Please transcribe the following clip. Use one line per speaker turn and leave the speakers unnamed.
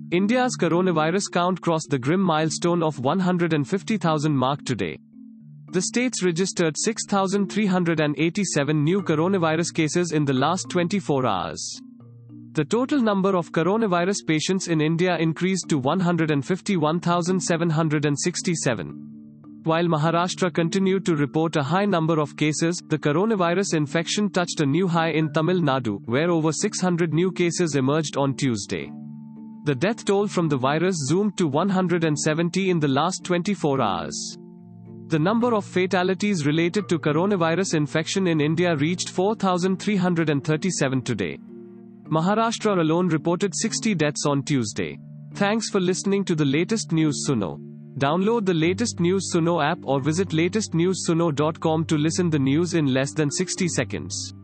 India's coronavirus count crossed the grim milestone of 150,000 mark today. The states registered 6,387 new coronavirus cases in the last 24 hours. The total number of coronavirus patients in India increased to 151,767. While Maharashtra continued to report a high number of cases, the coronavirus infection touched a new high in Tamil Nadu, where over 600 new cases emerged on Tuesday. The death toll from the virus zoomed to 170 in the last 24 hours. The number of fatalities related to coronavirus infection in India reached 4,337 today. Maharashtra alone reported 60 deaths on Tuesday. Thanks for listening to the latest news Suno. Download the latest news Suno app or visit latestnewssuno.com to listen the news in less than 60 seconds.